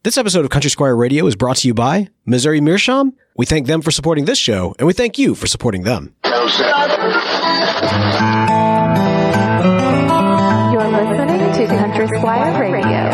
This episode of Country Squire Radio is brought to you by Missouri Meerschaum. We thank them for supporting this show, and we thank you for supporting them. You're listening to Country Squire Radio.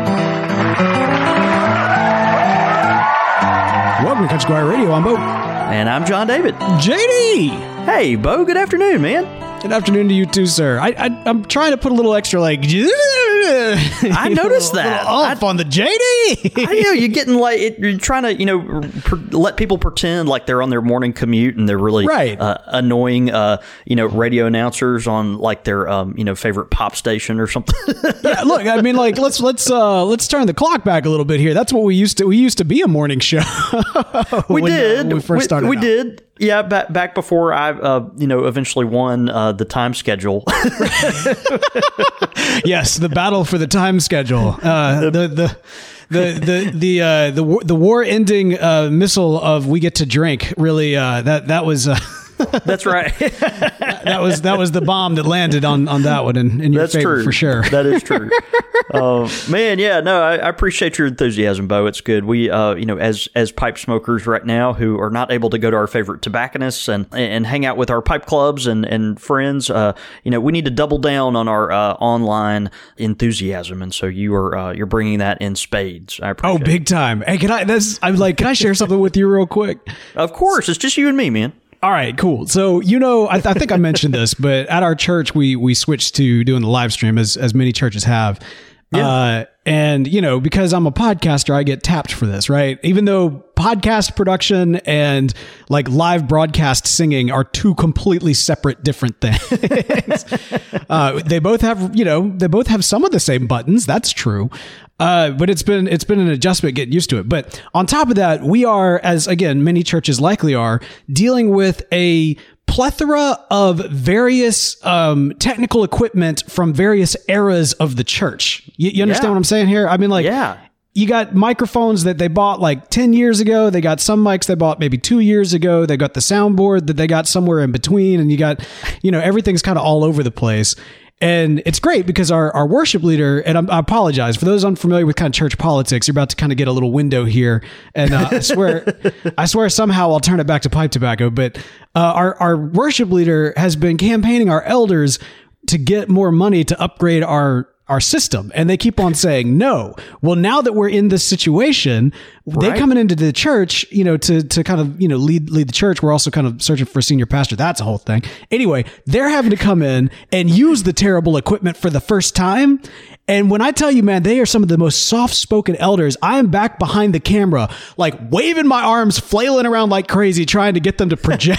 Welcome to Country Squire Radio. I'm Bo. And I'm John David. JD! Hey, Bo, good afternoon, man. Good afternoon to you too, sir. I'm trying to put a little extra, like... I noticed that. Off on the JD! I know, you're getting like... You're trying to, let people pretend like they're on their morning commute and they're really annoying, radio announcers on like their, favorite pop station or something. Yeah, look, I mean, like, let's turn the clock back a little bit here. That's what we used to be a morning show. We did. When we first started We out. did. Yeah, back before I, eventually won the time schedule. Yes, the battle for the time schedule. The war-ending missile of "we get to drink." Really, that was. That's right. that was the bomb that landed on that one in your favor, for sure. That is true. Man, yeah, no, I appreciate your enthusiasm, Bo. It's good. We, as pipe smokers right now who are not able to go to our favorite tobacconists and hang out with our pipe clubs and friends, we need to double down on our online enthusiasm, and so you're bringing that in spades. I appreciate it. Big time. Hey, can I share something with you real quick? Of course, it's just you and me, man. All right, cool. So, I think I mentioned this, but at our church, we switched to doing the live stream as many churches have. Yeah. And, because I'm a podcaster, I get tapped for this, right? Even though podcast production and like live broadcast singing are two completely separate, different things. They both have some of the same buttons. That's true. But it's been an adjustment getting used to it. But on top of that, we are, as again, many churches likely are, dealing with a plethora of various technical equipment from various eras of the church. You understand what I'm saying here? I mean, like, you got microphones that they bought like 10 years ago. They got some mics they bought maybe 2 years ago. They got the soundboard that they got somewhere in between. And you got, everything's kind of all over the place. And it's great because our worship leader, and I apologize for those unfamiliar with kind of church politics, you're about to kind of get a little window here. And I swear somehow I'll turn it back to pipe tobacco. But our worship leader has been campaigning our elders to get more money to upgrade our system. And they keep on saying no. Well, now that we're in this situation, they coming into the church, to kind of, lead the church. We're also kind of searching for a senior pastor. That's a whole thing. Anyway, they're having to come in and use the terrible equipment for the first time. And when I tell you, man, they are some of the most soft-spoken elders. I am back behind the camera, like waving my arms, flailing around like crazy, trying to get them to project.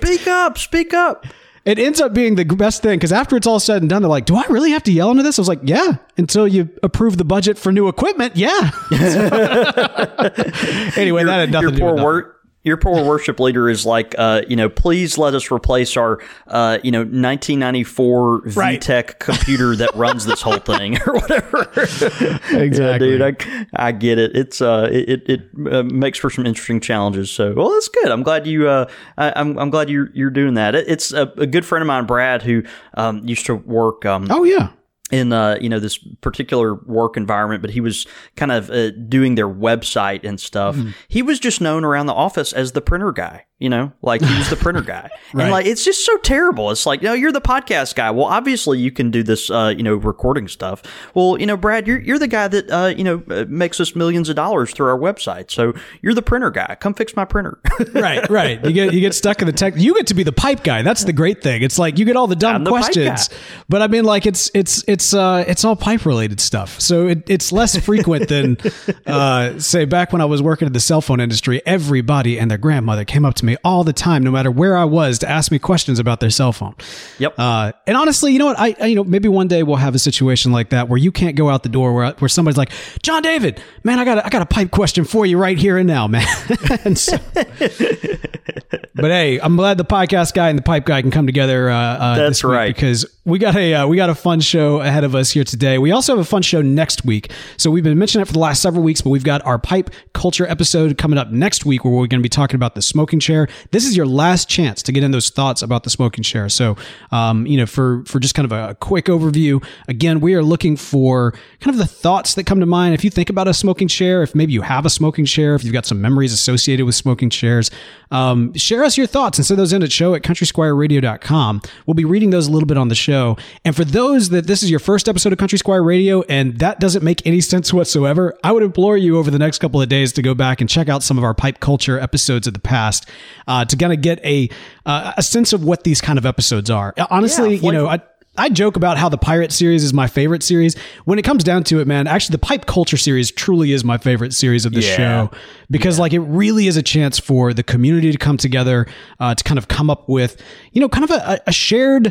Speak up. It ends up being the best thing because after it's all said and done, they're like, do I really have to yell into this? I was like, yeah, until you approve the budget for new equipment. Yeah. Anyway, that had nothing to do with that. Your poor worship leader is like, please let us replace our, 1994 VTech computer that runs this whole thing or whatever. Exactly. Yeah, dude, I get it. It's it makes for some interesting challenges. So, well, that's good. I'm glad I'm glad you're doing that. It's a good friend of mine, Brad, who used to work. In this particular work environment, but he was kind of doing their website and stuff. He was just known around the office as the printer guy. Like he was the printer guy. And like, it's just so terrible. It's like, no, you're the podcast guy. Well, obviously you can do this, recording stuff. Well, Brad, you're the guy that, makes us millions of dollars through our website. So you're the printer guy. Come fix my printer. Right. You get stuck in the tech. You get to be the pipe guy. That's the great thing. It's like you get all the dumb questions, but I mean, like it's all pipe related stuff. So it's less frequent than, say back when I was working in the cell phone industry, everybody and their grandmother came up to me all the time, no matter where I was, to ask me questions about their cell phone. Yep. And honestly, you know what? I maybe one day we'll have a situation like that where you can't go out the door where somebody's like, John David, man, I got a pipe question for you right here and now, man. And so, But hey, I'm glad the podcast guy and the pipe guy can come together. That's this week right. because we got a fun show ahead of us here today. We also have a fun show next week. So we've been mentioning it for the last several weeks, but we've got our pipe culture episode coming up next week where we're going to be talking about the smoking chair. This is your last chance to get in those thoughts about the smoking chair. So, for just kind of a quick overview, again, we are looking for kind of the thoughts that come to mind. If you think about a smoking chair, if maybe you have a smoking chair, if you've got some memories associated with smoking chairs, share us your thoughts and send those in at show@countrysquireradio.com. We'll be reading those a little bit on the show. And for those that this is your first episode of Country Squire Radio and that doesn't make any sense whatsoever, I would implore you over the next couple of days to go back and check out some of our pipe culture episodes of the past to kind of get a sense of what these kind of episodes are. Honestly, I joke about how the Pirate series is my favorite series. When it comes down to it, man, actually the Pipe Culture series truly is my favorite series of the show because it really is a chance for the community to come together to kind of come up with, kind of a shared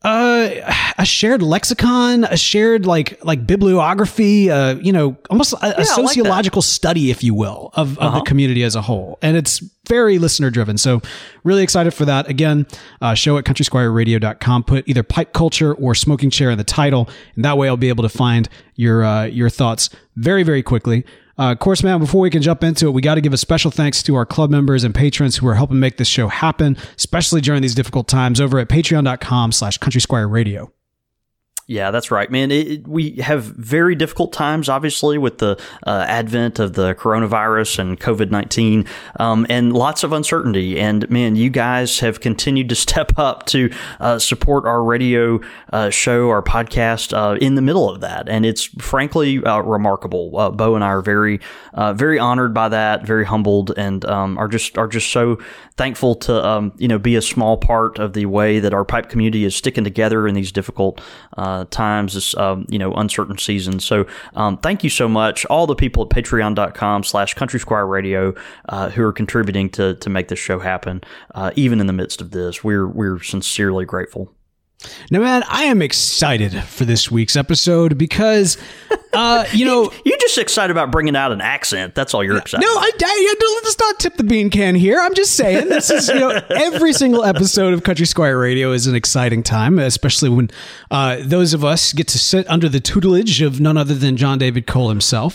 lexicon, a shared like bibliography, almost a sociological study, if you will, of the community as a whole. And it's very listener driven. So really excited for that. Again, show@countrysquireradio.com. Put either pipe culture or smoking chair in the title. And that way I'll be able to find your thoughts very, very quickly. Of course, man, before we can jump into it, we got to give a special thanks to our club members and patrons who are helping make this show happen, especially during these difficult times over at patreon.com/countrysquireradio. Yeah, that's right, man. We have very difficult times, obviously, with the advent of the coronavirus and COVID-19, and lots of uncertainty. And man, you guys have continued to step up to support our radio show, our podcast, in the middle of that. And it's frankly remarkable. Bo and I are very, very honored by that, very humbled, and are just so thankful to be a small part of the way that our pipe community is sticking together in these difficult times, this uncertain season. So thank you so much, all the people at patreon.com/countrysquireradio who are contributing to make this show happen, even in the midst of this. We're sincerely grateful. Now, man, I am excited for this week's episode because, you're just excited about bringing out an accent. That's all you're excited about. Let's not tip the bean can here. I'm just saying this is, every single episode of Country Squire Radio is an exciting time, especially when those of us get to sit under the tutelage of none other than John David Cole himself,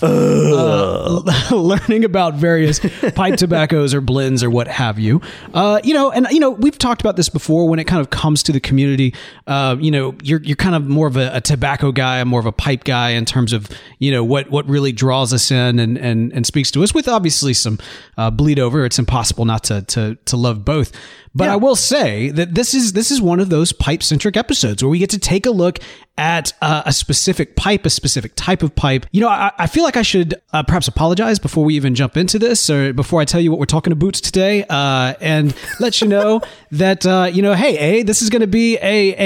learning about various pipe tobaccos or blends or what have you. We've talked about this before when it kind of comes to the community. You're kind of more of a tobacco guy, more of a pipe guy in terms of, what really draws us in and speaks to us, with obviously some bleed over. It's impossible not to love both. But I will say that this is one of those pipe centric episodes where we get to take a look at a specific pipe, a specific type of pipe. I feel like I should perhaps apologize before we even jump into this, or before I tell you what we're talking about today, and let you know that hey, this is going to be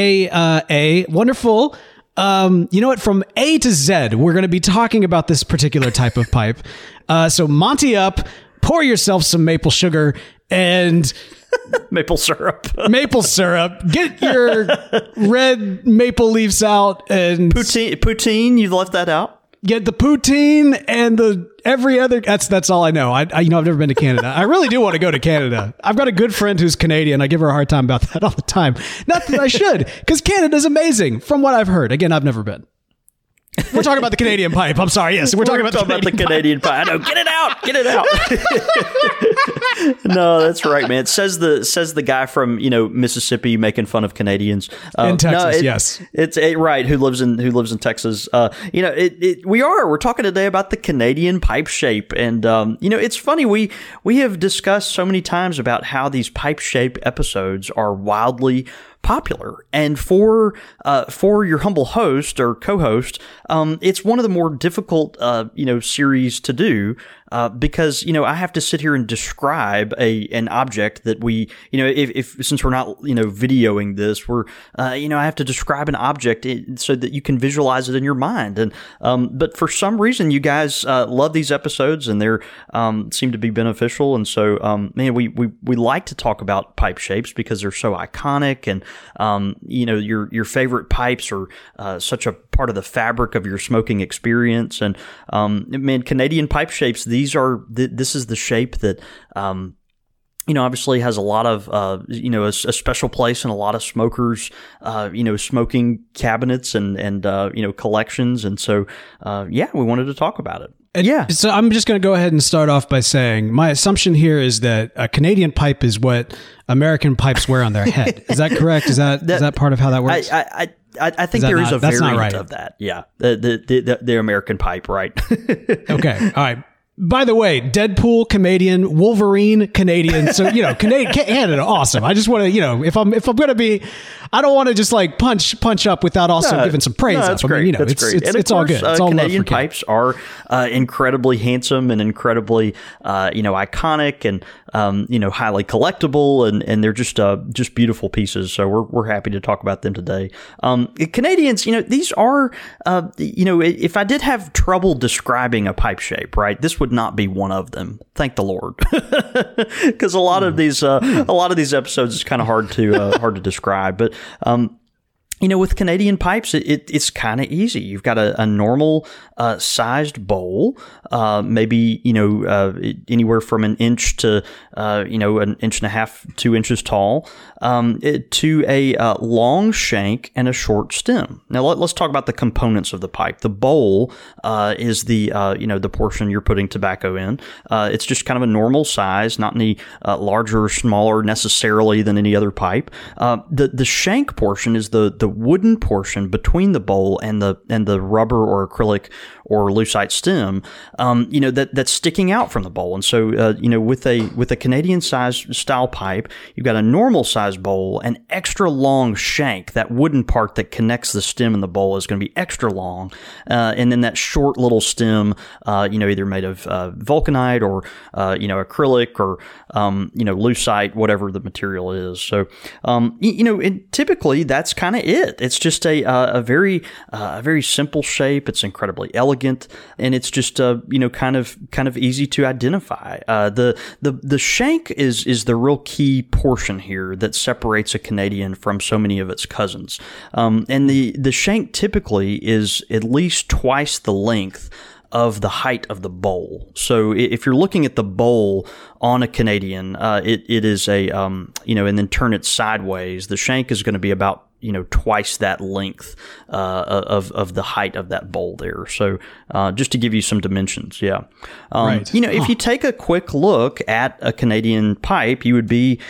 a wonderful. From A to Z, we're going to be talking about this particular type of pipe. So Monty up, pour yourself some maple sugar and maple syrup. Get your red maple leaves out and poutine. You've left that out. Get the poutine and the every other. That's all I know. I've never been to Canada. I really do want to go to Canada. I've got a good friend who's Canadian. I give her a hard time about that all the time. Not that I should, because Canada's amazing from what I've heard. Again, I've never been. We're talking about the Canadian pipe. I'm sorry. Yes, we're talking about the Canadian pipe. I know. Get it out. No, that's right, man. Says the guy from Mississippi making fun of Canadians in Texas. Yes, it's right. Who lives in Texas? We're talking today about the Canadian pipe shape, and it's funny. We have discussed so many times about how these pipe shape episodes are wildly popular, and for your humble host or co-host, it's one of the more difficult series to do because I have to sit here and describe an object that we if since we're not videoing this, we're I have to describe an object so that you can visualize it in your mind, and but for some reason you guys love these episodes and they're seem to be beneficial, and so we like to talk about pipe shapes because they're so iconic, and your favorite pipes are such a part of the fabric of your smoking experience, and Canadian pipe shapes, this is the shape that obviously has a lot of, a special place in a lot of smokers, smoking cabinets and collections. And so, we wanted to talk about it. So I'm just going to go ahead and start off by saying my assumption here is that a Canadian pipe is what American pipes wear on their head. Is that correct? Is that part of how that works? I think there is a variant of that. Yeah. The American pipe, right? Okay. All right. By the way, Deadpool Canadian, Wolverine Canadian. So, Canada, awesome. I just want to, if I'm going to be, I don't want to just like punch up without also giving some praise. That's great. That's great. It's all good. It's all Canadian pipes are incredibly handsome and incredibly, iconic and, highly collectible, and they're just beautiful pieces. So we're happy to talk about them today. Canadians, these are, if I did have trouble describing a pipe shape, right, this would not be one of them. Thank the Lord, because a lot of these episodes is kind of hard to describe, but. With Canadian pipes, it's kind of easy. You've got a normal sized bowl, maybe anywhere from an inch to an inch and a half, 2 inches tall, to a long shank and a short stem. Now let's talk about the components of the pipe. The bowl is the portion you're putting tobacco in. It's just kind of a normal size, not any larger or smaller necessarily than any other pipe. The shank portion is the wooden portion between the bowl and the rubber or acrylic or lucite stem, that's sticking out from the bowl. And so, with a Canadian style pipe, you've got a normal size bowl, an extra long shank. That wooden part that connects the stem and the bowl is going to be extra long, and then that short little stem, either made of vulcanite or acrylic or lucite, whatever the material is. So, typically that's kind of it. It's just a very simple shape. It's incredibly elegant, and it's just kind of easy to identify. The shank is the real key portion here that separates a Canadian from so many of its cousins. And the shank typically is at least twice the length of the height of the bowl. So if you're looking at the bowl on a Canadian, it is and then turn it sideways, the shank is going to be about twice that length of the height of that bowl there. So just to give you some dimensions, yeah. Right. If you take a quick look at a Canadian pipe, you would be,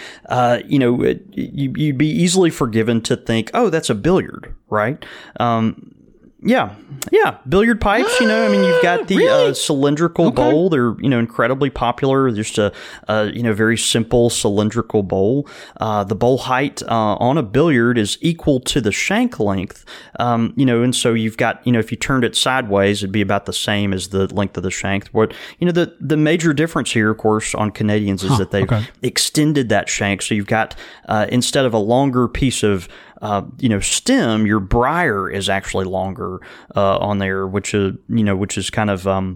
you'd be easily forgiven to think, oh, that's a billiard, right? Yeah. Billiard pipes, you've got the really? Cylindrical bowl. They're, incredibly popular. Just a very simple cylindrical bowl. The bowl height on a billiard is equal to the shank length. And so you've got, if you turned it sideways, it'd be about the same as the length of the shank. What, the major difference here, of course, on Canadians is that they've extended that shank. So you've got, instead of a longer piece of stem, your briar is actually longer on there, which is kind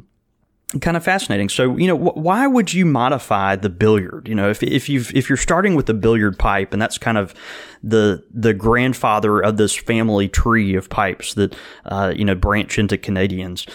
of fascinating. So, why would you modify the billiard? If you're starting with the billiard pipe, and that's kind of the grandfather of this family tree of pipes that branch into Canadians.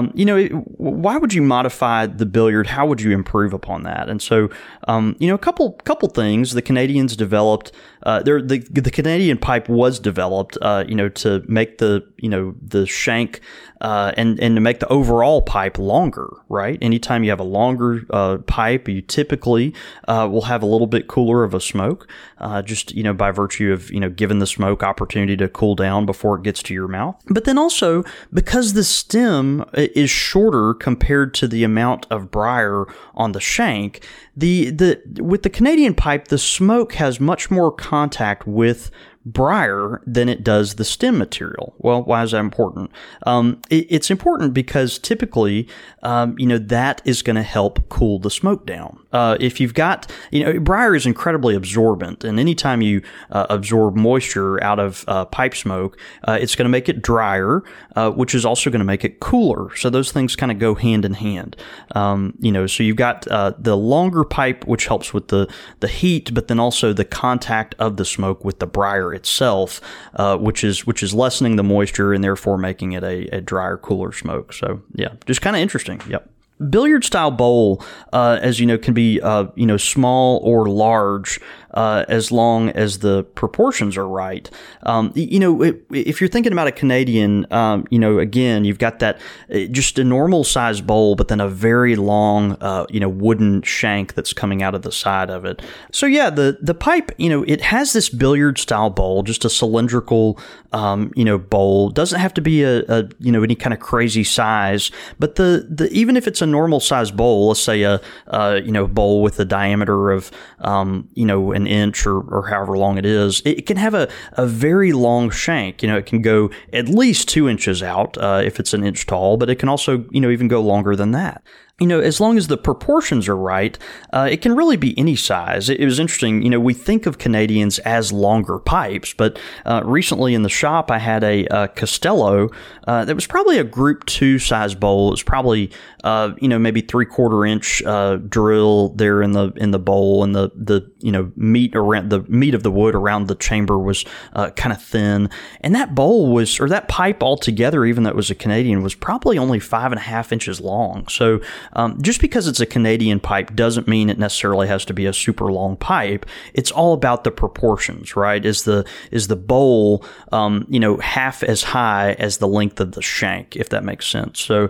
Why would you modify the billiard? How would you improve upon that? And so, a couple things the Canadians developed. The Canadian pipe was developed, to make the shank and to make the overall pipe longer, right? Anytime you have a longer pipe, you typically will have a little bit cooler of a smoke, just by virtue of giving the smoke opportunity to cool down before it gets to your mouth. But then also because the stem is shorter compared to the amount of briar on the shank, with the Canadian pipe, the smoke has much more contact with briar than it does the stem material. Well, why is that important? It's important because typically, that is going to help cool the smoke down. If you've got, briar is incredibly absorbent, and anytime you absorb moisture out of pipe smoke, it's going to make it drier, which is also going to make it cooler. So those things kind of go hand in hand. So you've got the longer pipe, which helps with the heat, but then also the contact of the smoke with the briar itself, which is lessening the moisture and therefore making it a drier, cooler smoke. So yeah, just kind of interesting. Yep. billiard style bowl, as you know, can be small or large. As long as the proportions are right. If you're thinking about a Canadian, again, you've got that just a normal size bowl, but then a very long, wooden shank that's coming out of the side of it. So yeah, the pipe, it has this billiard style bowl, just a cylindrical, bowl. Doesn't have to be a any kind of crazy size, but the even if it's a normal size bowl, let's say a bowl with a diameter of, an inch or however long it is, it can have a very long shank. It can go at least 2 inches out if it's an inch tall, but it can also, even go longer than that. As long as the proportions are right, it can really be any size. It was interesting, we think of Canadians as longer pipes, but recently in the shop I had a Costello that was probably a Group 2 size bowl. It was probably, maybe 3/4 inch drill there in the bowl, and the meat around the meat of the wood around the chamber was kind of thin. And that bowl or that pipe altogether, even though it was a Canadian, was probably only 5.5 inches long. So just because it's a Canadian pipe doesn't mean it necessarily has to be a super long pipe. It's all about the proportions, right? Is the bowl, half as high as the length of the shank, if that makes sense. So,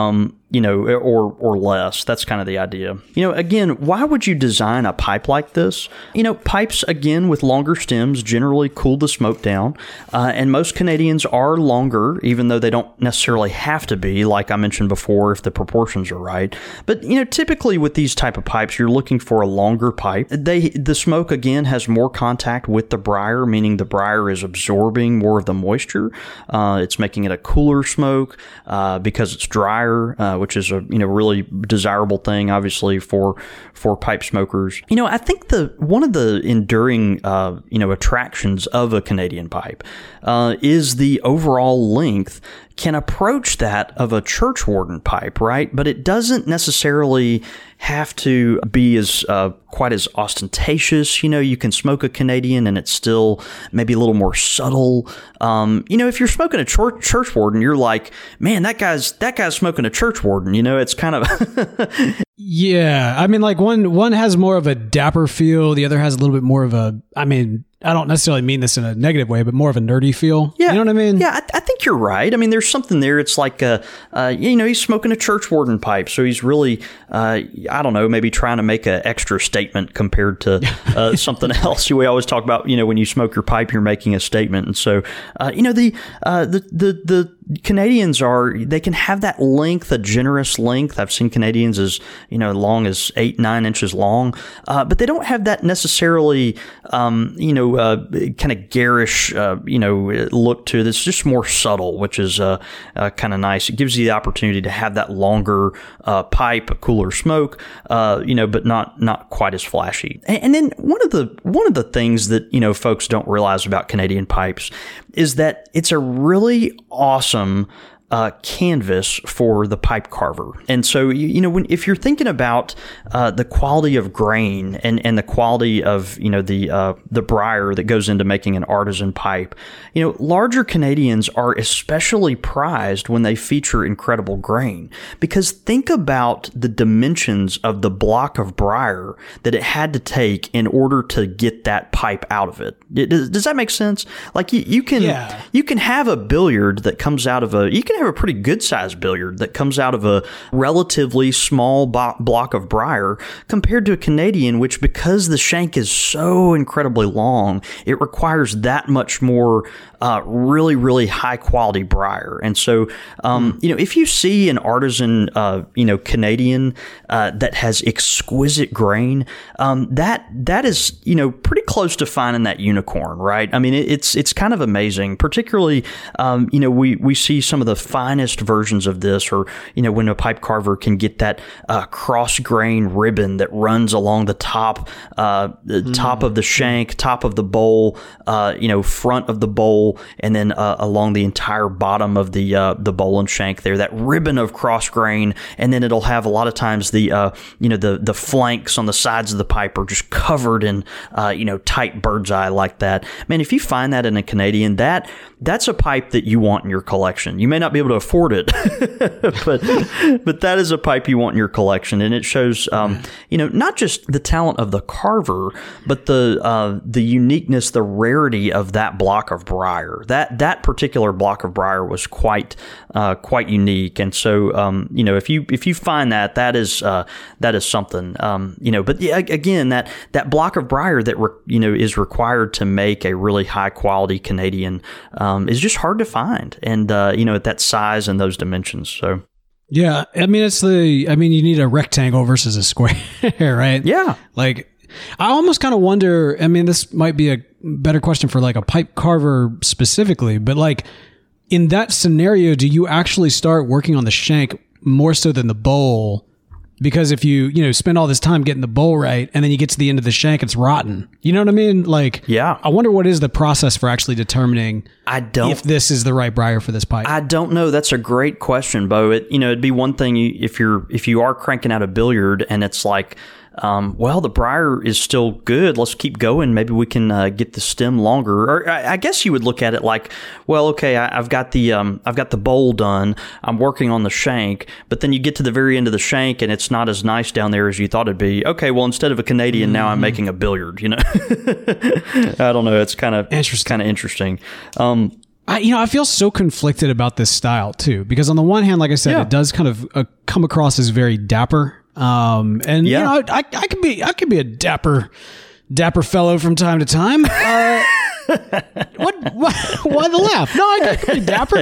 or less. That's kind of the idea. Again, why would you design a pipe like this? Pipes, again, with longer stems generally cool the smoke down, and most Canadians are longer, even though they don't necessarily have to be, like I mentioned before, if the proportions are right. But, typically with these type of pipes, you're looking for a longer pipe. The smoke, again, has more contact with the briar, meaning the briar is absorbing more of the moisture. It's making it a cooler smoke because it's drier, which is a really desirable thing, obviously, for pipe smokers. I think one of the enduring attractions of a Canadian pipe is the overall length can approach that of a church warden pipe, right? But it doesn't necessarily have to be as quite as ostentatious. You can smoke a Canadian and it's still maybe a little more subtle. If you're smoking a church warden, you're like, man, that guy's smoking a church warden. It's kind of yeah. I mean, like one has more of a dapper feel. The other has a little bit more of I don't necessarily mean this in a negative way, but more of a nerdy feel. Yeah. You know what I mean? Yeah, I think you're right. I mean, there's something there. It's like, he's smoking a church warden pipe. So he's really, I don't know, maybe trying to make an extra statement compared to something else. We always talk about, when you smoke your pipe, you're making a statement. And so, the Canadians they can have that length, a generous length. I've seen Canadians as, long as 8-9 inches long, but they don't have that necessarily, kind of garish, look to it. It's just more subtle, which is kind of nice. It gives you the opportunity to have that longer pipe, a cooler smoke, but not quite as flashy. And then one of the things that folks don't realize about Canadian pipes is that it's a really awesome canvas for the pipe carver. And so, if you're thinking about the quality of grain and the quality of, the briar that goes into making an artisan pipe, larger Canadians are especially prized when they feature incredible grain. Because think about the dimensions of the block of briar that it had to take in order to get that pipe out of it. Does that make sense? Like you can have a billiard that comes out of you can have a pretty good sized billiard that comes out of a relatively small block of briar compared to a Canadian, which, because the shank is so incredibly long, it requires that much more really, really high quality briar. And so, if you see an artisan, Canadian that has exquisite grain, that is, pretty close to finding that unicorn, right? I mean, it's kind of amazing, particularly, we see some of the finest versions of this, or, when a pipe carver can get that cross grain ribbon that runs along the top of the shank, top of the bowl, front of the bowl, and then along the entire bottom of the bowl and shank there, that ribbon of cross grain. And then it'll have a lot of times the flanks on the sides of the pipe are just covered in, tight bird's eye like that. Man, if you find that in a Canadian, that's a pipe that you want in your collection. You may not be able to afford it, but that is a pipe you want in your collection, and it shows, not just the talent of the carver, but the uniqueness, the rarity of that block of briar. That particular block of briar was quite unique, and so if you find that is something, But yeah, again, that block of briar that is required to make a really high quality Canadian is just hard to find, and at that size and those dimensions. So yeah, I mean you need a rectangle versus a square, right? Yeah, like I almost kind of wonder. I mean, this might be a better question for like a pipe carver specifically, but like in that scenario, do you actually start working on the shank more so than the bowl? Because if you spend all this time getting the bowl right, and then you get to the end of the shank, it's rotten. You know what I mean? Like, yeah. I wonder what is the process for actually determining if this is the right briar for this pipe. I don't know. That's a great question, Bo. It'd be one thing if you are cranking out a billiard and it's like, the briar is still good. Let's keep going. Maybe we can get the stem longer. Or I guess you would look at it like, well, okay, I've got the bowl done. I'm working on the shank, but then you get to the very end of the shank and it's not as nice down there as you thought it'd be. Okay, well, instead of a Canadian, now I'm making a billiard. I don't know. It's kind of interesting. I feel so conflicted about this style too, because on the one hand, like I said, it does kind of come across as very dapper. I can be a dapper fellow from time to time. Why the laugh? No, I can be dapper.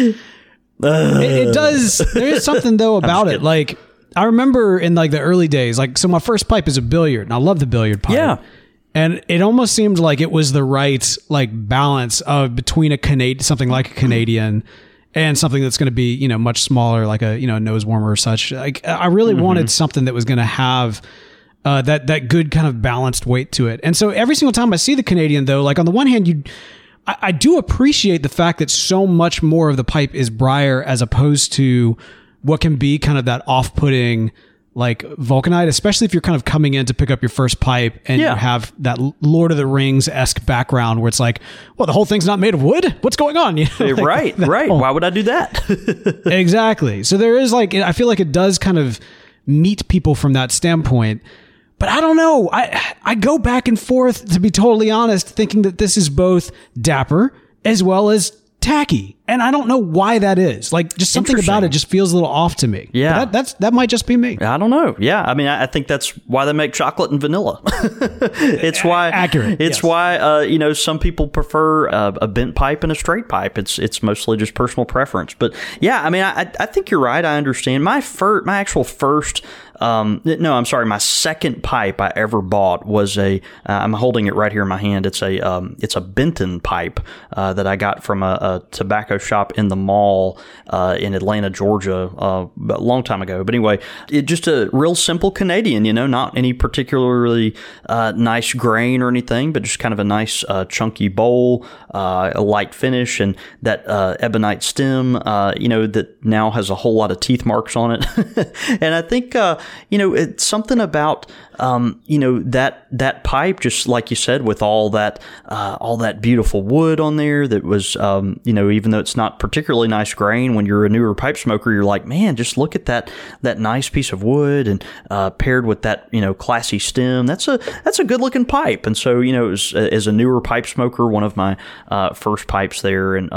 It does. There is something though about it. Like I remember in like the early days, so my first pipe is a billiard, and I love the billiard pipe. Yeah. And it almost seemed like it was the right balance of between something like a Canadian and something that's going to be, much smaller, like a, nose warmer or such. Like I really wanted something that was going to have that good kind of balanced weight to it. And so every single time I see the Canadian, though, like on the one hand, I do appreciate the fact that so much more of the pipe is briar as opposed to what can be kind of that off-putting like vulcanite, especially if you're kind of coming in to pick up your first pipe and you have that Lord of the Rings-esque background where it's like, well, the whole thing's not made of wood? What's going on? Right. Why would I do that? Exactly. So there is I feel like it does kind of meet people from that standpoint. But I don't know. I go back and forth, to be totally honest, thinking that this is both dapper as well as tacky, and I don't know why that is. Like, just something about it just feels a little off to me. Yeah, but that might just be me. I don't know. Yeah, I mean, I think that's why they make chocolate and vanilla. It's why accurate. It's why some people prefer a bent pipe and a straight pipe. It's mostly just personal preference. But yeah, I mean, I think you're right. I understand. My actual first. My second pipe I ever bought was I'm holding it right here in my hand. It's a Benton pipe that I got from a tobacco shop in the mall in Atlanta, Georgia, a long time ago. But anyway, just a real simple Canadian, not any particularly nice grain or anything, but just kind of a nice chunky bowl, a light finish, and that ebonite stem, that now has a whole lot of teeth marks on it. And I think it's something about that pipe, just like you said, with all that beautiful wood on there that was, even though it's not particularly nice grain, when you're a newer pipe smoker, you're like, man, just look at that nice piece of wood, and paired with that, classy stem, that's a good looking pipe. And so, it was, as a newer pipe smoker, one of my first pipes there, and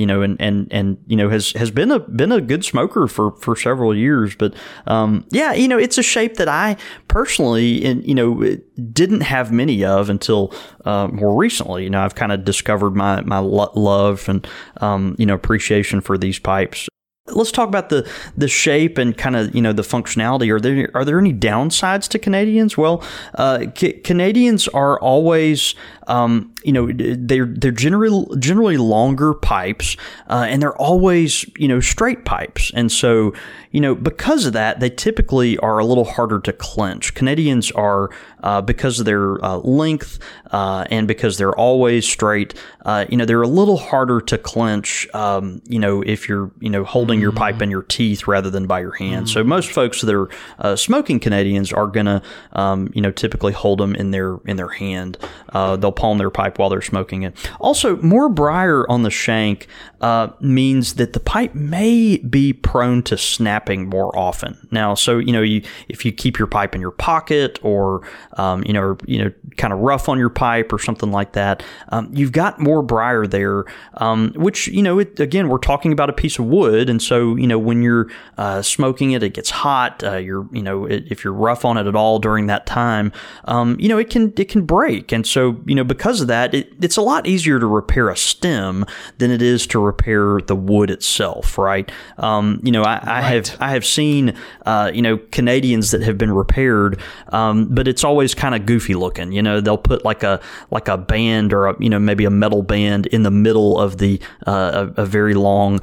has been a good smoker for several years. But it's a shape that I personally, didn't have many of until more recently. I've kind of discovered my love and appreciation for these pipes. Let's talk about the shape and kind of the functionality. Are there any downsides to Canadians? Well, Canadians are always they're generally longer pipes, and they're always straight pipes, and so because of that, they typically are a little harder to clench. Canadians are because of their length and because they're always straight. They're a little harder to clench. If you're holding holding your pipe in your teeth rather than by your hand. So most folks that are smoking Canadians are gonna, typically hold them in their hand. They'll palm their pipe while they're smoking it. Also, more briar on the shank means that the pipe may be prone to snapping more often. Now, so if you keep your pipe in your pocket or kind of rough on your pipe or something like that, you've got more briar there, which again, we're talking about a piece of wood, and so when you're smoking it, it gets hot. If you're rough on it at all during that time, it can break, and so because of that, it's a lot easier to repair a stem than it is to repair the wood itself, right? I have seen Canadians that have been repaired, but it's always kind of goofy looking. They'll put like a band or maybe a metal band in the middle of the a very long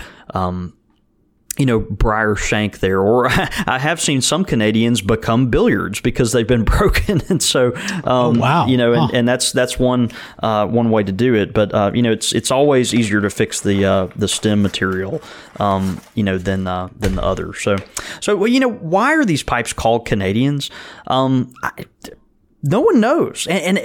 briar shank there. Or I have seen some Canadians become billiards because they've been broken. And so, wow. And that's one way to do it. But, it's always easier to fix the stem material, than the other. So, why are these pipes called Canadians? No one knows, and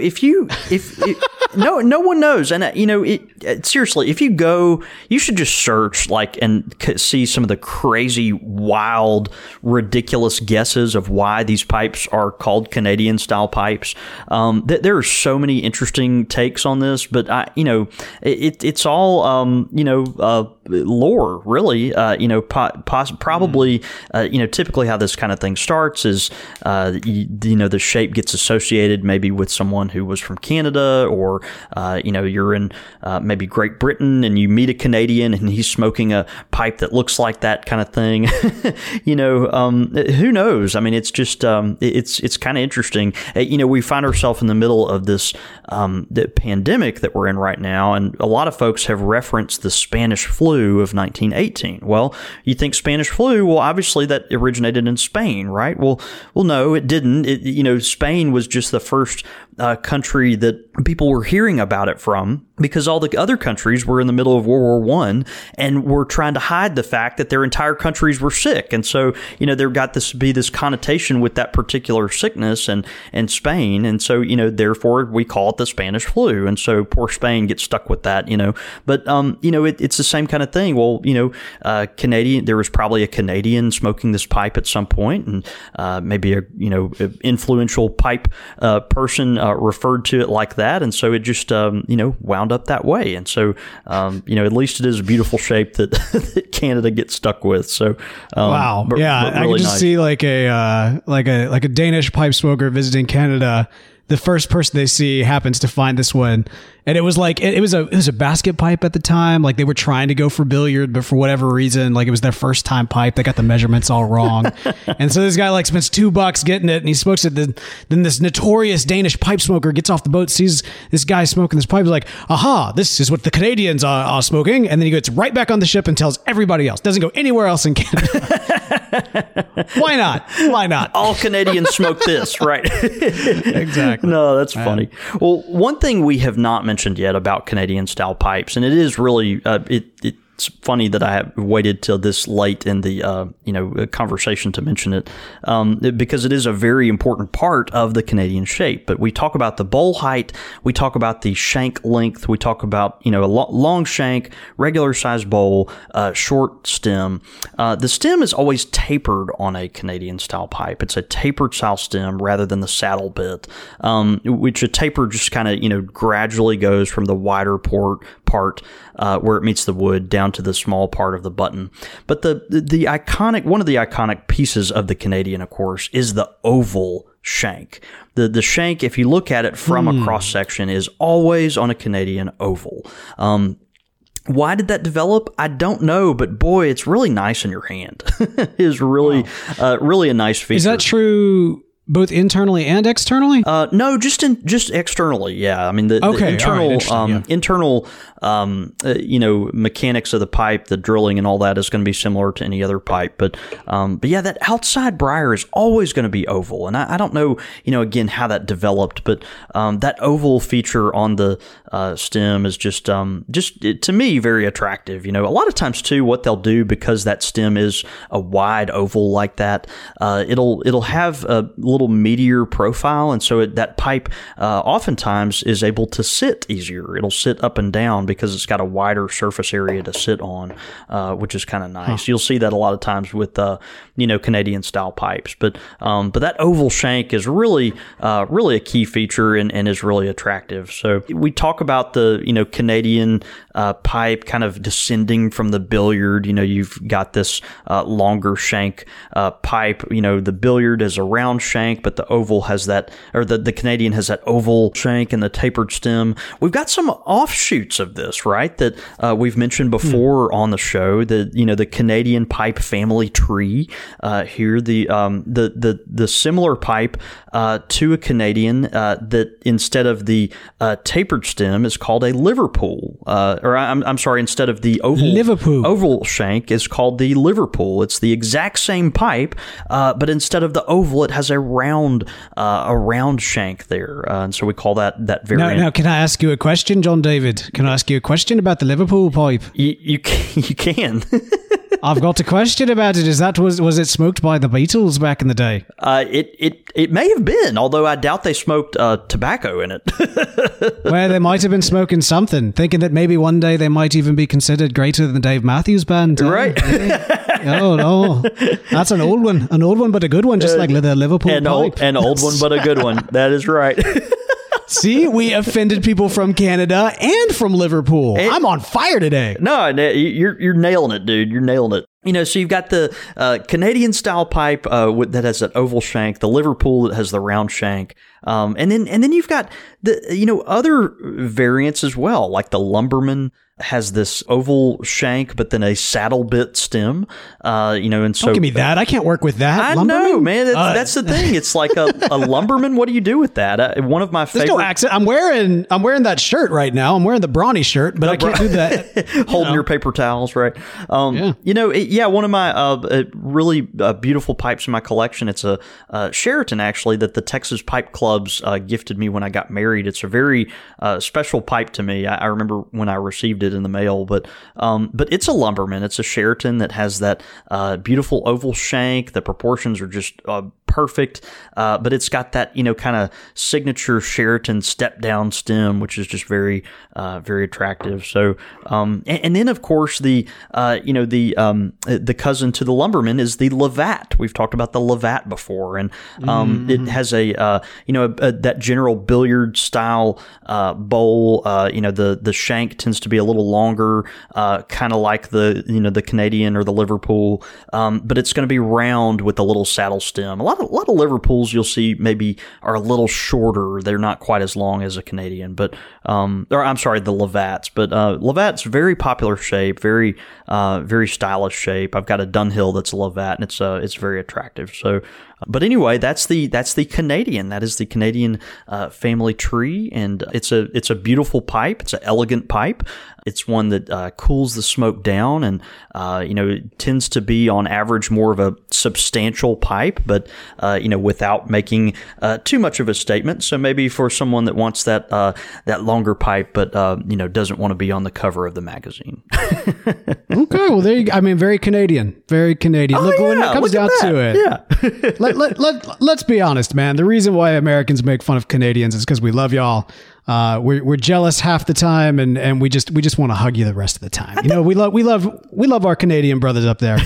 no one knows, and seriously, if you go, you should just search and see some of the crazy, wild, ridiculous guesses of why these pipes are called Canadian style pipes. There are so many interesting takes on this, but it's all lore, really. Probably typically how this kind of thing starts is the shape gets associated maybe with someone who was from Canada, or you're in maybe Great Britain and you meet a Canadian and he's smoking a pipe that looks like that kind of thing. Who knows? I mean, it's just it's kind of interesting. We find ourselves in the middle of this the pandemic that we're in right now, and a lot of folks have referenced the Spanish flu of 1918. Well, you think Spanish flu? Well, obviously that originated in Spain, right? Well, no, it didn't. Spain was just the first country that people were hearing about it from, because all the other countries were in the middle of World War I and were trying to hide the fact that their entire countries were sick. And so, there got this connotation with that particular sickness and Spain. And so, therefore we call it the Spanish flu. And so poor Spain gets stuck with that, but, it's the same kind of thing. Well, there was probably a Canadian smoking this pipe at some point, and maybe influential pipe person referred to it like that, and so it just wound up that way. And so at least it is a beautiful shape that Canada gets stuck with. So wow, but really I can just see like a Danish pipe smoker visiting Canada. The first person they see happens to find this one, and it was like it was a basket pipe at the time. Like they were trying to go for billiard, but for whatever reason, like it was their first time pipe. They got the measurements all wrong, and so this guy spends $2 getting it, and he smokes it. Then this notorious Danish pipe smoker gets off the boat, sees this guy smoking this pipe, is like, "Aha! This is what the Canadians are smoking." And then he gets right back on the ship and tells everybody else. Doesn't go anywhere else in Canada. Why not? Why not? All Canadians smoke this, right? Exactly. No, that's funny. Well, one thing we have not mentioned yet about Canadian style pipes, and it is really it's funny that I have waited till this late in the conversation to mention it, because it is a very important part of the Canadian shape. But we talk about the bowl height, we talk about the shank length, we talk about a long shank, regular size bowl, short stem. The stem is always tapered on a Canadian style pipe. It's a tapered style stem rather than the saddle bit, which a taper just kind of gradually goes from the wider part where it meets the wood down to the small part of the button. But one of the iconic pieces of the Canadian, of course, is the oval shank. The shank, if you look at it from a cross section, is always on a Canadian oval. Why did that develop? I don't know, but boy, it's really nice in your hand. It is really, really a nice feature. Is that true? both internally and externally? No, just externally. Yeah, I mean the internal internal mechanics of the pipe, the drilling and all that is going to be similar to any other pipe. But yeah, that outside briar is always going to be oval, and I don't know again how that developed, but that oval feature on the stem is just to me very attractive. A lot of times too, what they'll do, because that stem is a wide oval like that, it'll have a little meatier profile, and so that pipe oftentimes is able to sit easier. It'll sit up and down because it's got a wider surface area to sit on, which is kind of nice. You'll see that a lot of times with Canadian style pipes, but that oval shank is really a key feature and is really attractive. So we talk about the Canadian pipe kind of descending from the billiard. You've got this longer shank pipe. The billiard is a round shank, but the oval has that, or the Canadian has that oval shank and the tapered stem. We've got some offshoots of this, right? That we've mentioned before on the show. The Canadian pipe family tree. Here, the similar pipe to a Canadian that instead of the tapered stem is called a Liverpool, or I'm sorry, instead of the oval shank is called the Liverpool. It's the exact same pipe, but instead of the oval, it has a round shank there, and so we call that variant. Now, can I ask you a question, John David? Can I ask you a question about the Liverpool pipe? You can. I've got a question about it. Was it smoked by the Beatles back in the day? It may have been, although I doubt they smoked tobacco in it. Well, they might have been smoking something, thinking that maybe one day they might even be considered greater than the Dave Matthews Band. Right. Oh, no. That's an old one, but a good one, just like the Liverpool pipe. An old one, but a good one. That is right. See, we offended people from Canada and from Liverpool. I'm on fire today. No, you're nailing it, dude. You're nailing it. So you've got the Canadian style pipe that has that oval shank, the Liverpool that has the round shank, and then you've got the other variants as well, like the Lumberman has this oval shank, but then a saddle bit stem, and so don't give me that. I can't work with that. I know, man. That's the thing. It's like a Lumberman. What do you do with that? One of my favorite. There's no accent. I'm wearing that shirt right now. I'm wearing the brawny shirt, but I can't do that. Holding your paper towels, right? One of my really beautiful pipes in my collection. It's a Sheraton, actually, that the Texas Pipe Clubs gifted me when I got married. It's a very special pipe to me. I remember when I received it in the mail, but it's a Lumberman. It's a Sheraton that has that beautiful oval shank. The proportions are just perfect, but it's got that kind of signature Sheraton step down stem, which is just very very attractive. So and then of course the cousin to the Lumberman is the Lavat. We've talked about the Lavat before, and it has that general billiard style bowl. The shank tends to be a little longer, kind of like the Canadian or the Liverpool, but it's going to be round with a little saddle stem. A lot of Liverpools you'll see maybe are a little shorter. They're not quite as long as a Canadian, but the Lavats. But Lavat's very popular shape, very very stylish shape. I've got a Dunhill that's a Lavat, and it's very attractive. So. But anyway, that's the Canadian. That is the Canadian family tree, and it's a beautiful pipe. It's an elegant pipe. It's one that cools the smoke down, and it tends to be on average more of a substantial pipe, but without making too much of a statement. So maybe for someone that wants that longer pipe, but doesn't want to be on the cover of the magazine. Okay, well there you go. I mean, very Canadian, very Canadian. Oh, look, when it comes down to it, yeah. Let's be honest, man. The reason why Americans make fun of Canadians is because we love y'all. We're jealous half the time, and we just want to hug you the rest of the time. We love our Canadian brothers up there.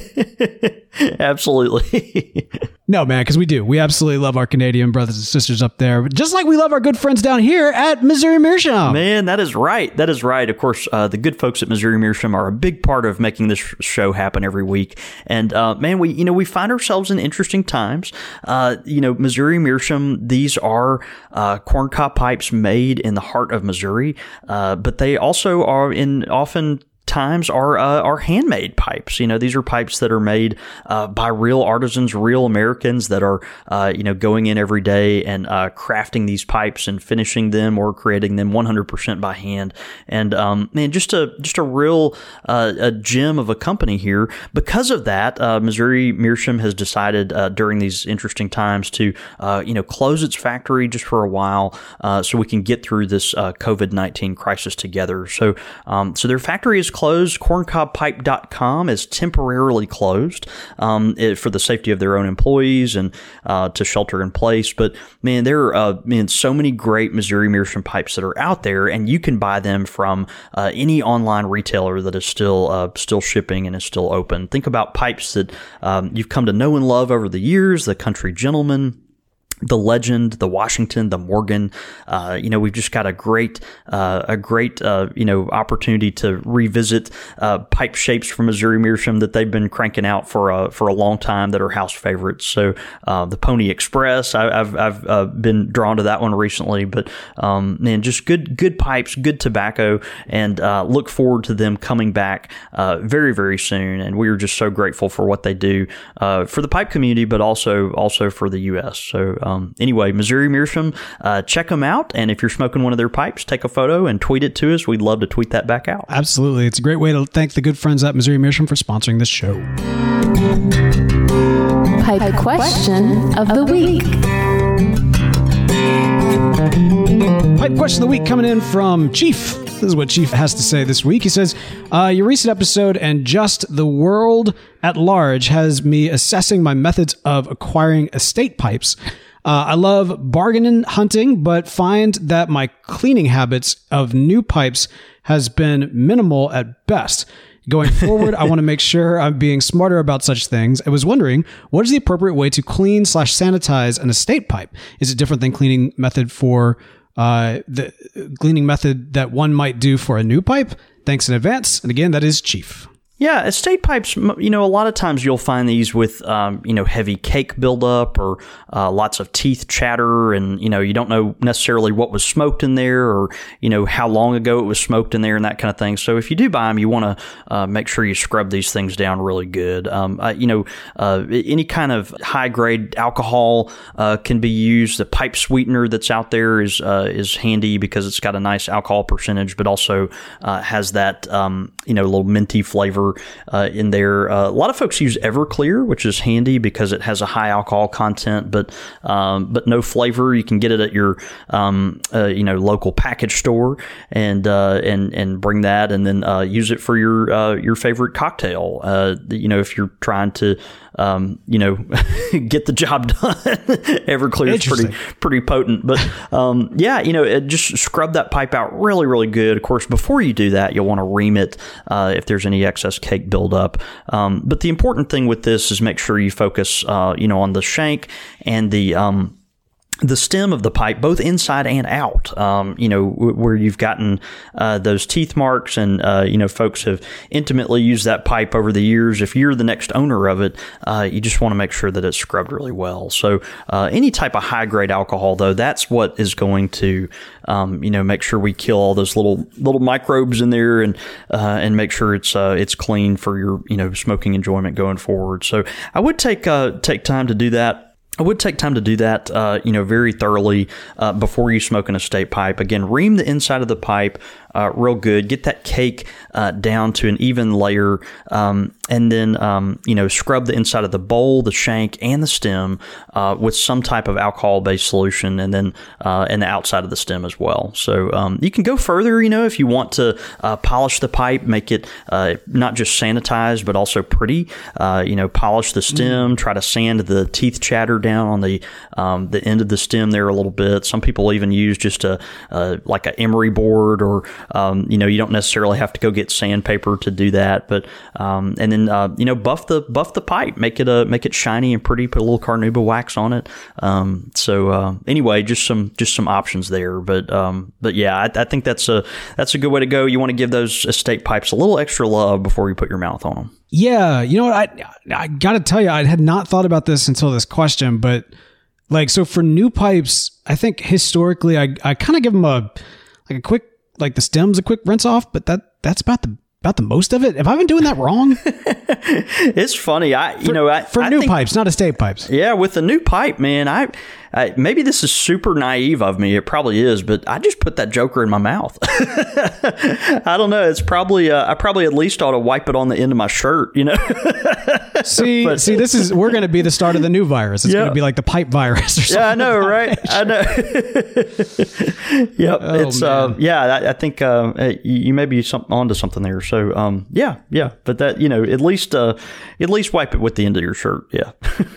Absolutely. No, man, because we do. We absolutely love our Canadian brothers and sisters up there, just like we love our good friends down here at Missouri Meerschaum. Man, that is right. That is right. Of course, the good folks at Missouri Meerschaum are a big part of making this show happen every week. And man, we find ourselves in interesting times. Missouri Meerschaum, these are corncob pipes made in the heart of Missouri, but they also are in often times are handmade pipes. These are pipes that are made by real artisans, real Americans that are going in every day and crafting these pipes and finishing them or creating them 100% by hand. And man, just a real a gem of a company here. Because of that, Missouri Meerschaum has decided during these interesting times to close its factory just for a while so we can get through this COVID-19 crisis together. So their factory is closed. Corncobpipe.com is temporarily closed for the safety of their own employees and to shelter in place. But man, there are so many great Missouri Meerschaum pipes that are out there, and you can buy them from any online retailer that is still shipping and is still open. Think about pipes that you've come to know and love over the years: the Country Gentleman, the Legend, the Washington, the Morgan. We've just got a great opportunity to revisit pipe shapes from Missouri Meerschaum that they've been cranking out for a long time that are house favorites. So the Pony Express, I've been drawn to that one recently. But man, just good pipes, good tobacco, and look forward to them coming back very, very soon. And we are just so grateful for what they do for the pipe community, but also for the U.S. So anyway, Missouri Meerschaum, check them out. And if you're smoking one of their pipes, take a photo and tweet it to us. We'd love to tweet that back out. Absolutely. It's a great way to thank the good friends at Missouri Meerschaum for sponsoring this show. Pipe question of the week. Pipe question of the week coming in from Chief. This is what Chief has to say this week. He says, your recent episode and just the world at large has me assessing my methods of acquiring estate pipes. I love bargain hunting, but find that my cleaning habits of new pipes has been minimal at best. Going forward, I want to make sure I'm being smarter about such things. I was wondering, what is the appropriate way to clean/sanitize an estate pipe? Is it different than cleaning method for the cleaning method that one might do for a new pipe? Thanks in advance. And again, that is Chief. Yeah, estate pipes, a lot of times you'll find these with, heavy cake buildup or lots of teeth chatter, and, you don't know necessarily what was smoked in there or, how long ago it was smoked in there and that kind of thing. So if you do buy them, you want to make sure you scrub these things down really good. Any kind of high-grade alcohol can be used. The pipe sweetener that's out there is handy because it's got a nice alcohol percentage, but also has that, little minty flavor in there. A lot of folks use Everclear, which is handy because it has a high alcohol content, but no flavor. You can get it at your local package store and bring that, and then use it for your favorite cocktail. If you're trying to get the job done. Everclear is pretty potent, but just scrub that pipe out really, really good. Of course, before you do that, you'll want to ream it if there's any excess cake buildup. But the important thing with this is make sure you focus, on the shank and the stem of the pipe, both inside and out, where you've gotten those teeth marks, and folks have intimately used that pipe over the years. If you're the next owner of it, you just want to make sure that it's scrubbed really well. So any type of high grade alcohol, though, that's what is going to make sure we kill all those little microbes in there, and make sure it's clean for your smoking enjoyment going forward. So I would take time to do that. I would take time to do that, very thoroughly before you smoke an estate pipe. Again, ream the inside of the pipe real good. Get that cake down to an even layer, and then scrub the inside of the bowl, the shank, and the stem with some type of alcohol-based solution, and then and the outside of the stem as well. So you can go further, if you want to polish the pipe, make it not just sanitized but also pretty. Polish the stem, try to sand the teeth chatter down on the end of the stem there a little bit. Some people even use just like an emery board, or you don't necessarily have to go get sandpaper to do that, but and then buff the pipe, make it shiny and pretty. Put a little carnauba wax on it. Anyway, just some options there. But yeah, I think that's a good way to go. You want to give those estate pipes a little extra love before you put your mouth on them. Yeah, you know what? I got to tell you, I had not thought about this until this question, but so for new pipes, I think historically, I kind of give them a quick, the stem's a quick rinse off, but that's about the about the most of it. Have I been doing that wrong? It's funny. For new pipes, not estate pipes. Yeah, with the new pipe, man, I maybe this is super naive of me. It probably is, but I just put that joker in my mouth. I don't know. It's probably I probably at least ought to wipe it on the end of my shirt, See, we're going to be the start of the new virus. It's going to be like the pipe virus or something. Yeah, I know, right? I know. Yep. I think you may be onto something there. So, yeah. But that, at least wipe it with the end of your shirt. Yeah.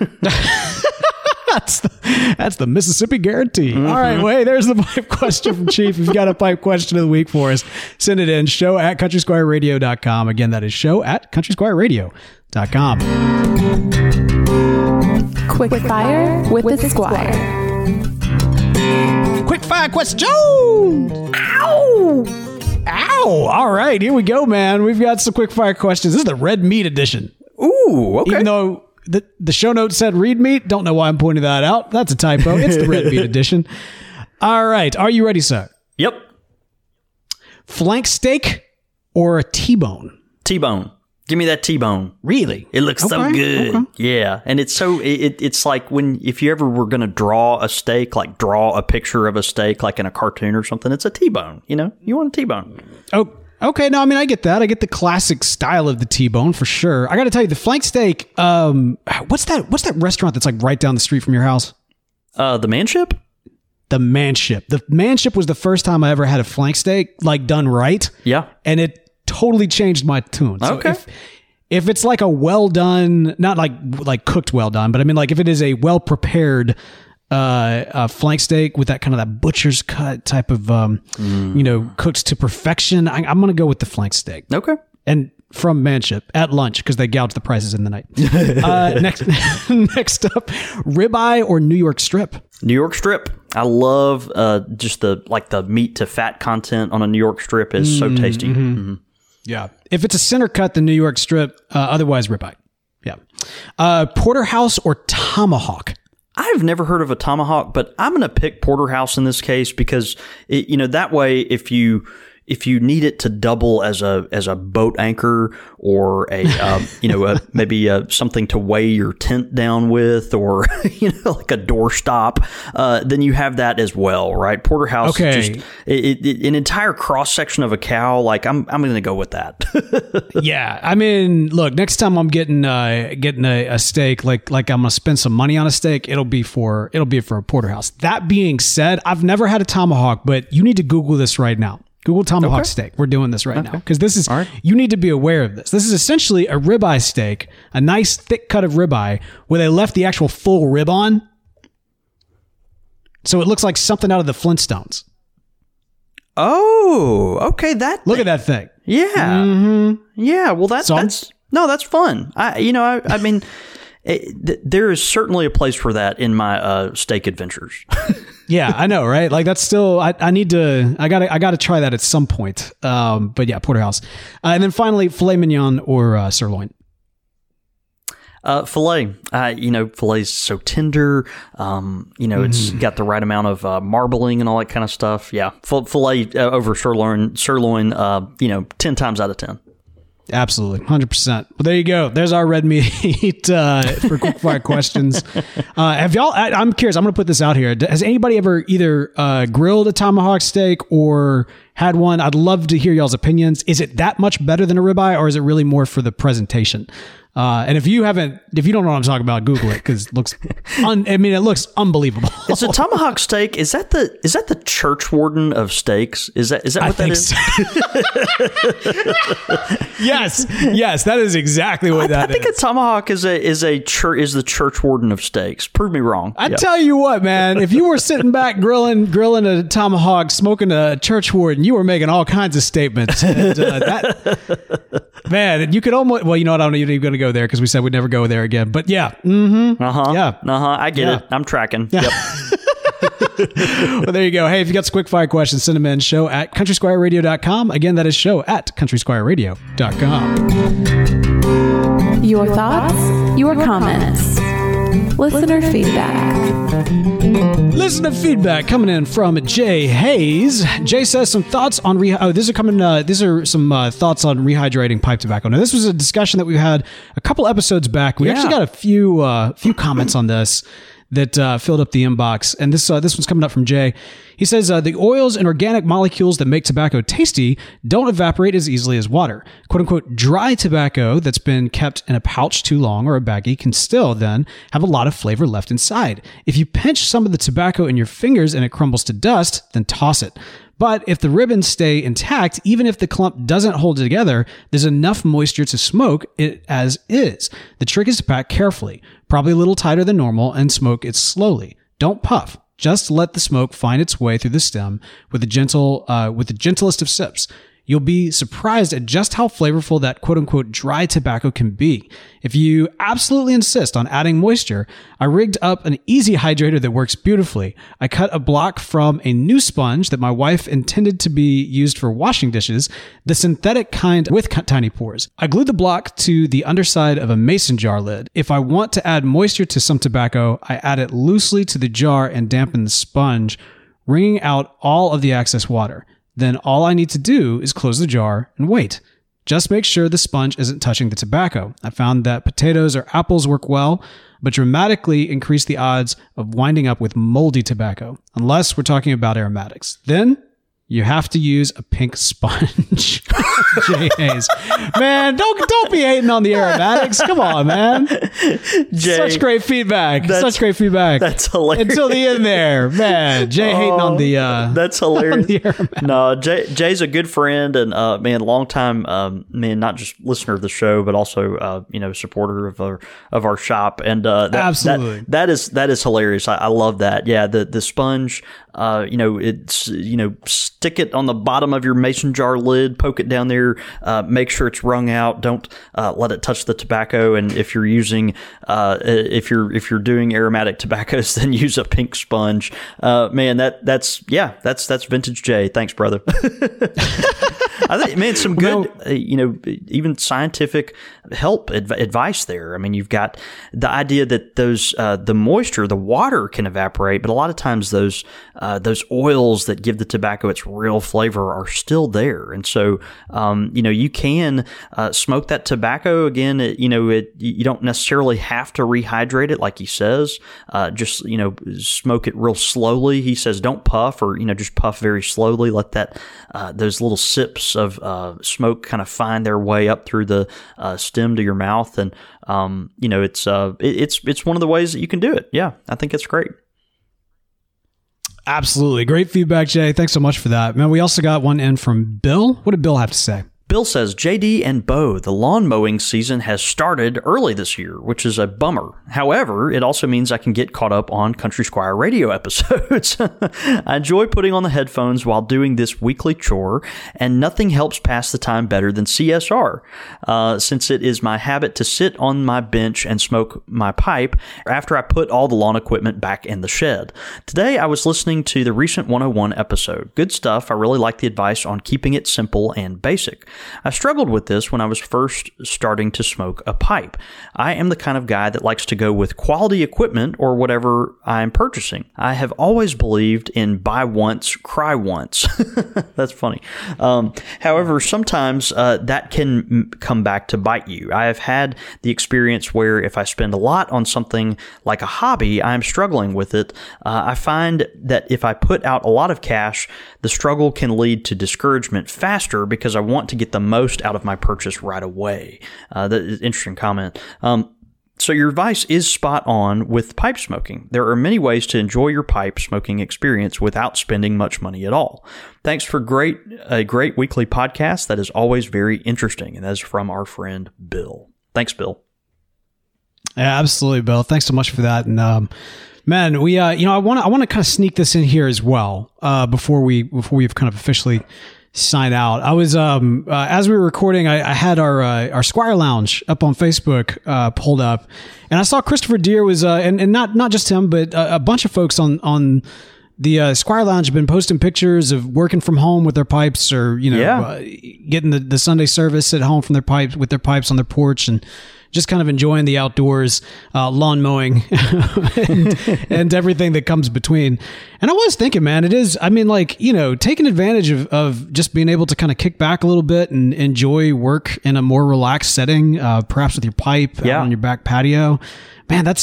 That's the Mississippi guarantee. Mm-hmm. All right, well, hey, there's the pipe question from Chief. If you've got a pipe question of the week for us, send it in, show@countrysquireradio.com. Again, that is show@countrysquireradio.com. Quick fire with the Squire. Quick fire question. Ow! All right, here we go, man. We've got some quick fire questions. This is the red meat edition. Ooh, okay. Even though the show notes said read meat, don't know why I'm pointing that out. That's a typo. It's the red meat edition. All right, are you ready, sir? Yep. Flank steak or a T-bone? T-bone. Give me that T-bone. Really? It looks so good. Okay. Yeah. And it's so, it's like if you ever were going to draw a steak, like draw a picture of a steak, like in a cartoon or something, it's a T-bone, you want a T-bone. Oh, okay. No, I mean, I get that. I get the classic style of the T-bone for sure. I got to tell you, the flank steak, what's that restaurant that's like right down the street from your house? The Manship? The Manship. The Manship was the first time I ever had a flank steak, like done right. Yeah. And it totally changed my tune. So okay. If it's like a well done, not like cooked well done, but I mean like if it is a well prepared flank steak with that kind of that butcher's cut type of cooked to perfection, I'm gonna go with the flank steak. Okay. And from Manship at lunch because they gouged the prices in the night. Next up, ribeye or New York strip? New York strip. I love just the meat to fat content on a New York strip is so tasty. Mm-hmm. Mm-hmm. Yeah. If it's a center cut, the New York strip, otherwise ribeye. Yeah. Porterhouse or tomahawk? I've never heard of a tomahawk, but I'm going to pick porterhouse in this case because that way if you need it to double as a boat anchor or maybe something to weigh your tent down with or like a doorstop, then you have that as well, right? Porterhouse, just an entire cross section of a cow. Like I'm going to go with that. Yeah, I mean, look, next time I'm getting a steak, like I'm going to spend some money on a steak, it'll be for a porterhouse. That being said, I've never had a tomahawk, but you need to Google this right now. Google tomahawk steak. We're doing this right now because this is, you need to be aware of this. This is essentially a ribeye steak, a nice thick cut of ribeye where they left the actual full rib on. So it looks like something out of the Flintstones. Oh, okay. Look at that thing. Yeah. Mm-hmm. Yeah. Well, that's fun. I mean, there is certainly a place for that in my steak adventures. Yeah, I know, right? Like that's still, I gotta try that at some point. But yeah, porterhouse. And then finally, filet mignon or sirloin. Filet. Filet's so tender. It's got the right amount of marbling and all that kind of stuff. Yeah, filet over sirloin. 10 times out of 10. Absolutely, 100%. Well, there you go. There's our red meat for quick fire questions. Have y'all? I'm curious. I'm going to put this out here. Has anybody ever either grilled a tomahawk steak or had one? I'd love to hear y'all's opinions. Is it that much better than a ribeye, or is it really more for the presentation? And if you don't know what I'm talking about, Google it because it looks, it looks unbelievable. It's a tomahawk steak. Is that the church warden of steaks? Is that what that is? Yes, that is exactly what that is. I think a tomahawk is the church warden of steaks. Prove me wrong. I tell you what, man, if you were sitting back grilling a tomahawk, smoking a church warden, you were making all kinds of statements. And, man, you could almost. Well, you know what? I'm not even going to go there because we said we'd never go there again. But yeah, I get it. I'm tracking. Yep. Well, there you go. Hey, if you got some quick fire questions, send them in. show@countrysquireradio.com. Again, that is show@countrysquireradio.com. Your thoughts, your comments, listener feedback. Listener feedback coming in from Jay Hayes. Jay says some thoughts on these are some thoughts on rehydrating pipe tobacco. Now, this was a discussion that we had a couple episodes back. We actually got a few comments on this that filled up the inbox, and this one's coming up from Jay. He says, the oils and organic molecules that make tobacco tasty don't evaporate as easily as water. Quote unquote, dry tobacco that's been kept in a pouch too long or a baggie can still then have a lot of flavor left inside. If you pinch some of the tobacco in your fingers and it crumbles to dust, then toss it. But if the ribbons stay intact, even if the clump doesn't hold it together, there's enough moisture to smoke it as is. The trick is to pack carefully, probably a little tighter than normal, and smoke it slowly. Don't puff. Just let the smoke find its way through the stem with the gentlest of sips. You'll be surprised at just how flavorful that quote-unquote dry tobacco can be. If you absolutely insist on adding moisture, I rigged up an easy hydrator that works beautifully. I cut a block from a new sponge that my wife intended to be used for washing dishes, the synthetic kind with tiny pores. I glued the block to the underside of a mason jar lid. If I want to add moisture to some tobacco, I add it loosely to the jar and dampen the sponge, wringing out all of the excess water. Then all I need to do is close the jar and wait. Just make sure the sponge isn't touching the tobacco. I found that potatoes or apples work well, but dramatically increase the odds of winding up with moldy tobacco, unless we're talking about aromatics. Then you have to use a pink sponge. Jay Hayes. Man, don't be hating on the aromatics. Come on, man. Jay, Such great feedback. That's hilarious. Until the end there. Man, Jay hating on the that's hilarious. No, Jay's a good friend and long time not just listener of the show, but also supporter of our shop. And absolutely. That is hilarious. I love that. Yeah, the sponge, it's stick it on the bottom of your mason jar lid, poke it down there, make sure it's wrung out. Don't let it touch the tobacco. And if you're using, if you're doing aromatic tobaccos, then use a pink sponge. That's vintage Jay. Thanks, brother. I think, man, some good, even scientific help advice there. I mean, you've got the idea that those the moisture, the water can evaporate, but a lot of times those oils that give the tobacco its real flavor are still there, and so you can smoke that tobacco again. You don't necessarily have to rehydrate it, like he says. Just smoke it real slowly. He says don't puff, or just puff very slowly. Let that those little sips of smoke kind of find their way up through the stem to your mouth, and it's one of the ways that you can do it. Yeah, I think it's great. Absolutely. Great feedback, Jay. Thanks so much for that. Man, we also got one in from Bill. What did Bill have to say? Bill says, JD and Bo, the lawn mowing season has started early this year, which is a bummer. However, it also means I can get caught up on Country Squire radio episodes. I enjoy putting on the headphones while doing this weekly chore, and nothing helps pass the time better than CSR, since it is my habit to sit on my bench and smoke my pipe after I put all the lawn equipment back in the shed. Today, I was listening to the recent 101 episode. Good stuff. I really like the advice on keeping it simple and basic. I struggled with this when I was first starting to smoke a pipe. I am the kind of guy that likes to go with quality equipment or whatever I'm purchasing. I have always believed in buy once, cry once. That's funny. However, sometimes that can come back to bite you. I have had the experience where if I spend a lot on something like a hobby, I'm struggling with it. I find that if I put out a lot of cash, the struggle can lead to discouragement faster because I want to get the most out of my purchase right away. That is an interesting comment. So your advice is spot on with pipe smoking. There are many ways to enjoy your pipe smoking experience without spending much money at all. Thanks for a great weekly podcast that is always very interesting. And that is from our friend Bill. Thanks, Bill. Yeah, absolutely, Bill. Thanks so much for that. And man, we I want to kind of sneak this in here as well before we've kind of officially sign out. I was as we were recording, I had our Squire Lounge up on Facebook pulled up, and I saw Christopher Deere was and not just him, but a bunch of folks on the Squire Lounge have been posting pictures of working from home with their pipes, or getting the Sunday service at home from their pipes with their pipes on their porch, and just kind of enjoying the outdoors, lawn mowing, and everything that comes between. And I was thinking, man, it is, I mean, like, taking advantage of just being able to kind of kick back a little bit and enjoy work in a more relaxed setting, perhaps with your pipe out on your back patio. Man, that's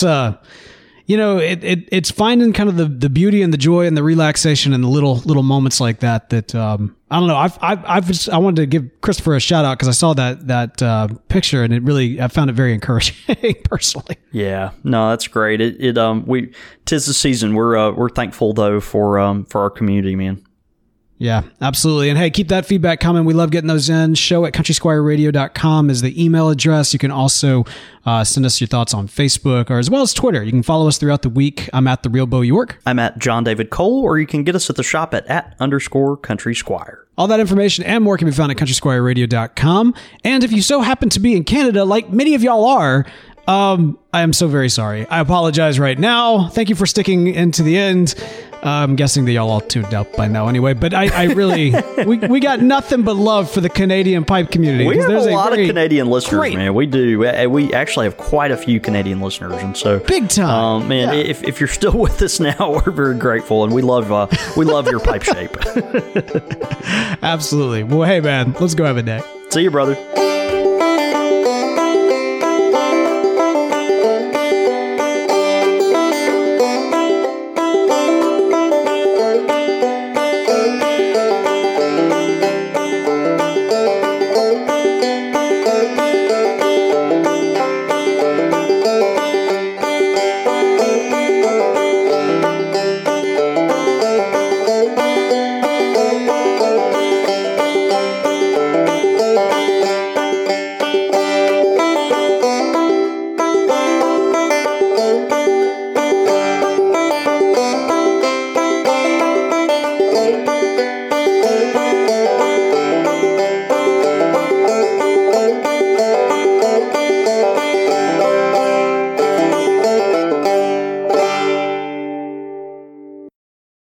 it's finding kind of the beauty and the joy and the relaxation and the little moments like that. I don't know. I wanted to give Christopher a shout out because I saw that picture, and I found it very encouraging personally. Yeah, no, that's great. Tis the season. We're thankful though for our community, man. Yeah, absolutely. And hey, keep that feedback coming. We love getting those in. show@countrysquireradio.com is the email address. You can also send us your thoughts on Facebook, or as well as Twitter. You can follow us throughout the week. I'm at The Real Bo York. I'm at John David Cole, or you can get us at the shop at @_CountrySquire. All that information and more can be found at countrysquireradio.com. And if you so happen to be in Canada, like many of y'all are, I am so very sorry. I apologize right now. Thank you for sticking into the end. I'm guessing that y'all all tuned out by now anyway, but I really, we got nothing but love for the Canadian pipe community. We have a lot of Canadian listeners, man. We do. We actually have quite a few Canadian listeners, and so big time, man. Yeah. If you're still with us now, we're very grateful, and we love your pipe shape. Absolutely. Well, hey, man, let's go have a day. See you, brother.